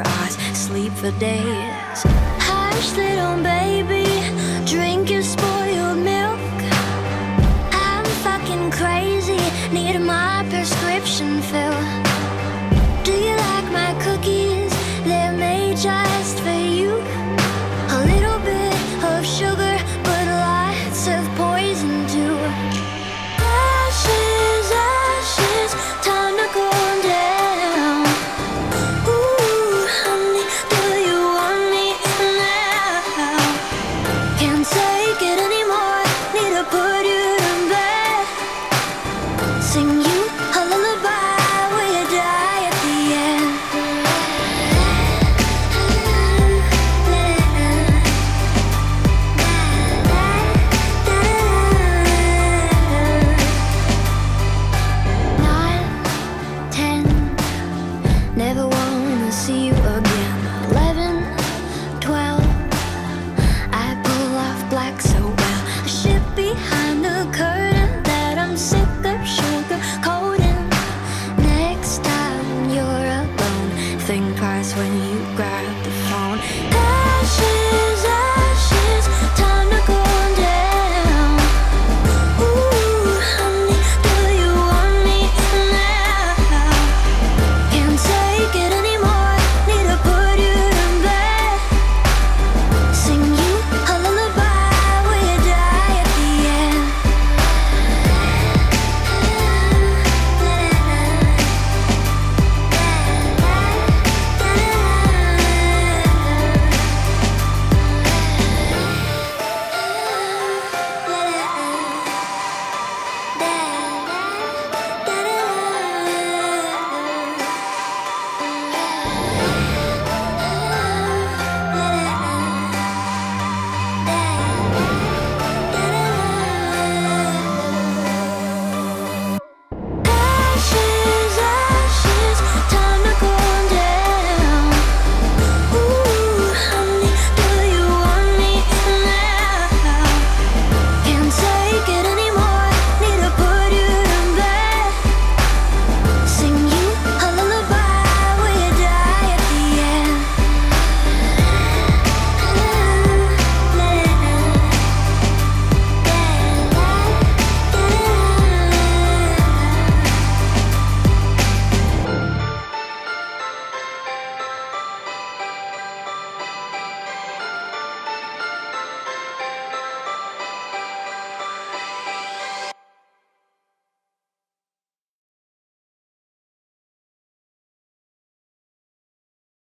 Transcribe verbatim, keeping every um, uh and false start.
eyes, sleep for days. Hush, little baby, drink your spoiled milk. I'm fucking crazy, need my prescription filled. Do you like my cookies? They're made just for you. A little bit of sugar, but lots of poison too. Ashes, ashes, time to go down. Ooh, honey, do you want me now? Can't take it anymore, need to put you to bed. Sing you a lullaby, will you die at the end? Nine, ten, never wanna see you again. Eleven, twelve, I pull off black so well. A ship behind the curtain that I'm sick of sugar coating. Next time you're alone, think twice when you grab the phone. Ashes,